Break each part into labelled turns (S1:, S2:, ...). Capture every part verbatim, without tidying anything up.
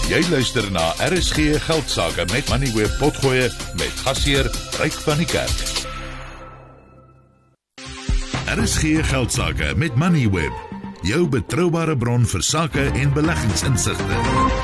S1: Jy luister na R S G Geldsaake met Moneyweb Potgoe met gasheer Ryk van die Kerk. R S G Geldsaake met Moneyweb, jou betroubare bron vir sake en beleggingsinsigte.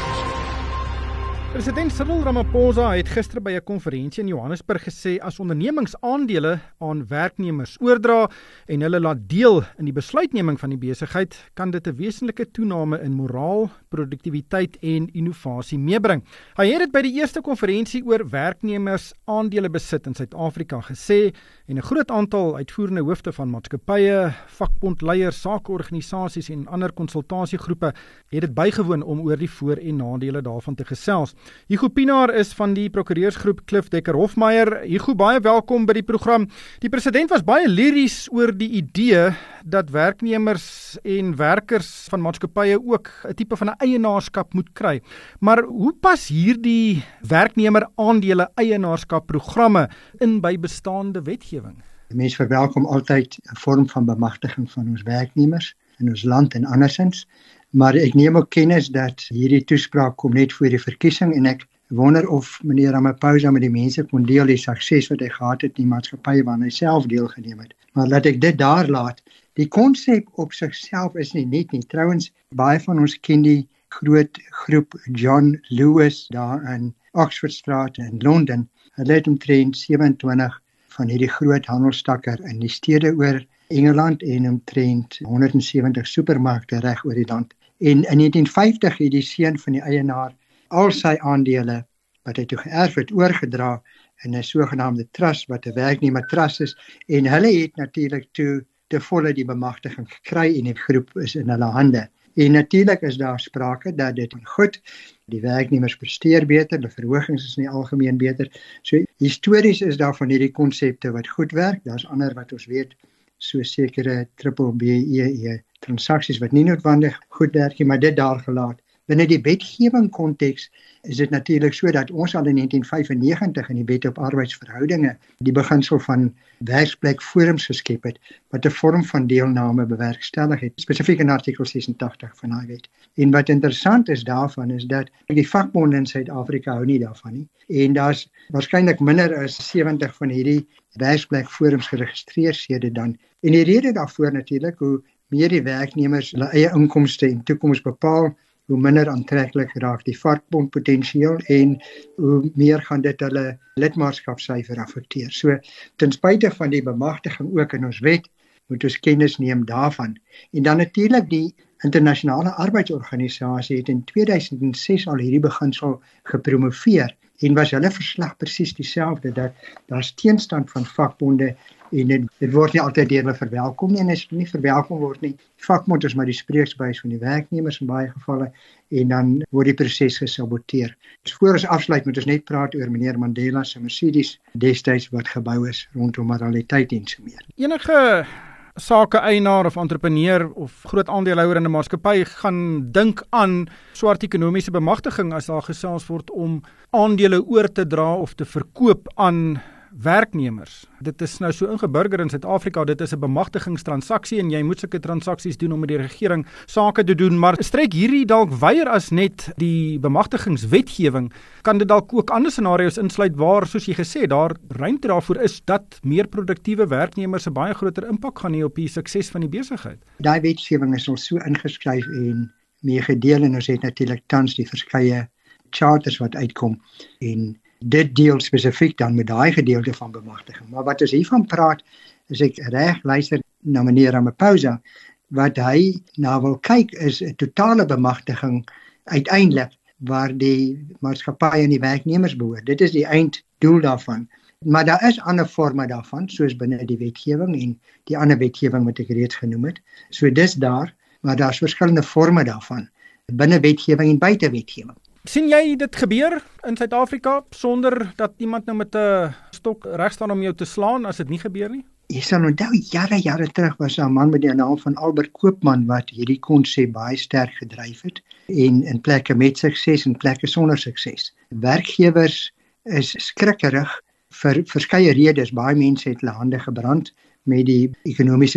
S2: President Cyril Ramaphosa het gister by 'n konferensie in Johannesburg gesê as ondernemings aandele aan werknemers oordra en hulle laat deel in die besluitneming van die besigheid, kan dit 'n wesenlike toename in moraal, produktiwiteit en innovasie meebring. Hy het dit by die eerste konferensie oor werknemers aandele besit in Suid-Afrika gesê en 'n groot aantal uitvoerende hoofde van maatskappye, vakbondleiers, sakeorganisasies en ander konsultasiegroepe het dit bygewoon om oor die voor- en nadele daarvan te gesels. Hugo Pinaar is van die prokureursgroep Klif Dekker Hofmeyer. Hugo, baie welkom by die program. Die president was baie liries oor die idee dat werknemers en werkers van maatskappye ook 'n tipe van 'n eienaarskap moet kry. Maar hoe pas hierdie werknemer aandele eienaarskap programme in by bestaande wetgewing?
S3: Mense verwelkom altyd 'n vorm van bemagtiging van ons werknemers in ons land en andersins. Maar ek neem ook kennis dat hierdie toespraak kom net voor die verkiesing en ek wonder of meneer Ramaphosa met die mense kon deel die sukses wat hy gehad het in die maatskappye waarin hy self deelgeneem het. Maar laat ek dit daar laat. Die konsep op sigself is nie net nie. Trouwens, baie van ons ken die groot groep John Lewis daar in Oxfordstraat in Londen. Hulle het omtrent sewe-en-twintig van hierdie groot handelstakker in die stede oor Engeland en omtrent honderdsewentig supermarkte reg oor die land. En in negentien vyftig het die seun van die eienaar al sy aandele wat hy toe geërf het oorgedra in 'n sogenaamde trust wat 'n werknemer trust is en hulle het natuurlik toe te volle die bemagtiging gekry en die groep is in hulle hande. En natuurlik is daar sprake dat dit goed, die werknemers presteer beter, die verhogings is in die algemeen beter. So histories is daar van hierdie konsepte wat goed werk, daar's ander wat ons weet so sekere triple B E E transaksies wat nie noodwendig goed werk nie, maar dit daar gelaat. Binne die wetgewing konteks is dit natuurlik so dat ons al in negentien vyfennegentig in die Wet op Arbeidsverhoudinge die beginsel van werksplekforums geskep het, wat 'n vorm van deelname bewerkstellig het, spesifiek in artikel sesentagtig van daai wet. En wat interessant is daarvan is dat die vakbonde in Suid-Afrika hou nie daarvan nie. En daar's waarskynlik minder as sewentig van hierdie werksplekforums geregistreer sedert dan. En die rede daarvoor natuurlik, hoe meer die werknemers hulle eie inkomste en toekoms bepaal, hoe minder aantreklik raak die vakbondpotensiaal en hoe meer gaan dit hulle lidmaatskapsyfer affekteer. So, ten spyte van die bemagtiging ook in ons wet, moet ons kennis neem daarvan. En dan natuurlik die internasionale arbeidsorganisasie het in tweeduisend ses al hierdie beginsel gepromoveer en was hulle verslag presies dieselfde, dat daar's teenstand van vakbonde en dit, dit word nie altyd deur hulle verwelkom nie en as dit nie verwelkom word nie, vakbond is maar die spreeksbuis van die werknemers in baie gevalle en dan word die proses gesaboteer. Dus voor ons afsluit moet ons net praat oor meneer Mandela se Mercedes destyds wat gebou is rondom moraliteit en so meer.
S2: Enige sake-eienaar of entrepreneur of groot aandeelhouer in 'n maatskappy gaan dink aan swart ekonomiese bemagtiging as daar gesels word om aandele oor te dra of te verkoop aan werknemers. Dit is nou so ingeburger in Suid-Afrika, dit is 'n bemagtigingstransaksie en jy moet sulke transaksies doen om met die regering sake te doen, maar strek hierdie dalk weier as net die bemagtigingswetgewing, kan dit dalk ook ander scenario's insluit waar, soos jy gesê, daar ruimte daarvoor is dat meer produktiewe werknemers 'n baie groter impak gaan hê op die sukses van die besigheid.
S3: Daai wetgewing is al so ingeskryf en meegedeel en ons het natuurlik tans die verskeie charters wat uitkom en dit deel spesifiek dan met daai gedeelte van bemagtiging. Maar wat ons hiervan praat, is ek reg luister na meneer Ramaphosa, wat hy na wil kyk is 'n totale bemagtiging uiteindelik waar die maatskappye en die werknemers behoort. Dit is die einddoel daarvan. Maar daar is ander forme daarvan, soos binne die wetgewing en die ander wetgewing wat ek reeds genoem het. So dis daar, maar daar's verskillende forme daarvan, binne wetgewing en buite wetgewing.
S2: Sien jy dit gebeur in Suid-Afrika sonder dat iemand nou met 'n stok reg staan om jou te slaan as dit nie gebeur nie?
S3: Jy sal onthou jare jare terug was daar 'n man met die naam van Albert Koopman wat hierdie konsep baie sterk gedryf het en in plekke met sukses en plekke sonder sukses. Werkgewers is skrikkerig vir verskeie redes. Baie mense het hulle hande gebrand met die ekonomiese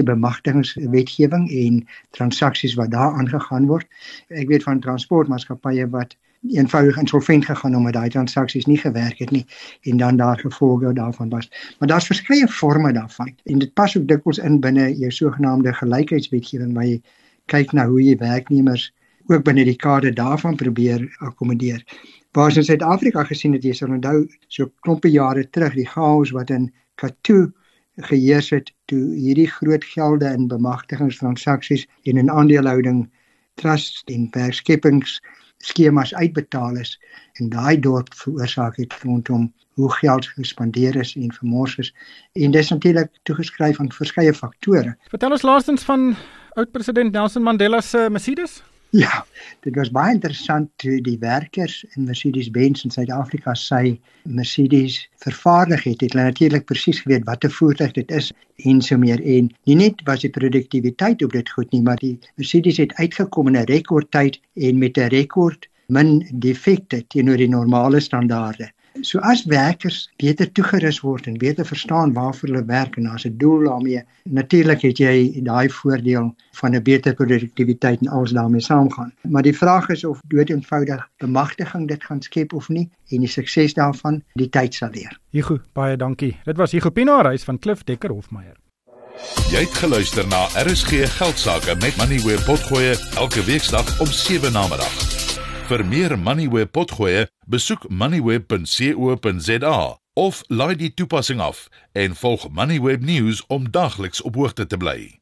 S3: bemagtigingswetgewing en transaksies wat daar aangegaan word. Ek weet van transportmaatskappye wat eenvoudig insolvent gegaan omdat daai transaksies nie gewerk het nie en dan daar gevolge daarvan was. Maar daar's verskeie forme daarvan en dit pas ook dikwels in binne jou sogenaamde gelykheidswetgewing waar jy kyk na hoe jy werknemers ook binne die kader daarvan probeer akkommodeer. Waar ons in Suid-Afrika gesien het, jy sal onthou so klompe jare terug die chaos wat in Katoo geheers het toe hierdie groot gelde in bemagtigingstransaksies en in aandelehouding trust en werkskeppingsskemas uitbetaal is en daai dorp veroorsaak het rondom hoe geld gespandeer is en vermors is. En dis natuurlik toegeskryf aan verskeie faktore.
S2: Vertel ons laastens van oud-president Nelson Mandela se Mercedes?
S3: Ja, dit was baie interessant toe die werkers in Mercedes-Benz in Suid-Afrika sy Mercedes vervaardig het. Het hulle natuurlik presies geweet wat 'n voertuig dit is en so meer. En nie net was die produktiwiteit op dit goed nie, maar die Mercedes het uitgekom in 'n rekordtyd en met 'n rekord min defekte teenoor die normale standaarde. So as werkers beter toegerus word en beter verstaan waarvoor hulle werk en daar's 'n doel daarmee, natuurlik het jy daai voordeel van 'n beter produktiwiteit en alles daarmee saamgaan. Maar die vraag is of doeteenvoudig bemagtiging dit gaan skep of nie en die sukses daarvan die tyd sal leer.
S2: Hugo, baie dankie. Dit was Hugo Pinaar van Klif Dekker Hofmeyer.
S1: Jy het geluister na R S G Geldsaake met Moneyweb Potgoe elke weeksdag om sewe namiddag. Vir meer Moneyweb Potgoe, besoek moneyweb punt co punt za of laai die toepassing af en volg Moneyweb News om dagliks op hoogte te bly.